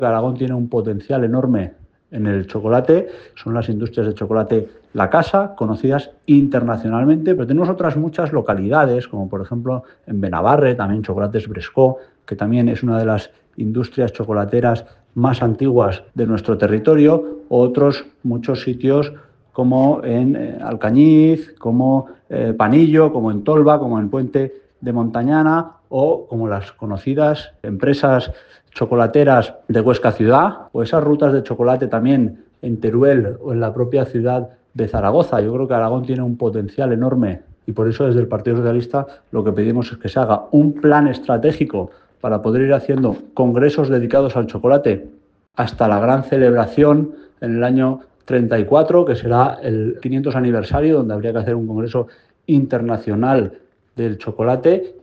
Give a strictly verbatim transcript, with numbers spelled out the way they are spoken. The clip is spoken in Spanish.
Aragón tiene un potencial enorme en el chocolate, son las industrias de chocolate La Casa, conocidas internacionalmente, pero tenemos otras muchas localidades, como por ejemplo en Benabarre, también Chocolates Brescó, que también es una de las industrias chocolateras más antiguas de nuestro territorio, o otros muchos sitios como en eh, Alcañiz, como eh, Panillo, como en Tolva, como en Puente de Montañana, o como las conocidas empresas chocolateras de Huesca Ciudad, o esas rutas de chocolate también en Teruel o en la propia ciudad de Zaragoza. Yo creo que Aragón tiene un potencial enorme y por eso desde el Partido Socialista lo que pedimos es que se haga un plan estratégico para poder ir haciendo congresos dedicados al chocolate hasta la gran celebración en el año treinta y cuatro, que será el quinientos aniversario, donde habría que hacer un congreso internacional del chocolate.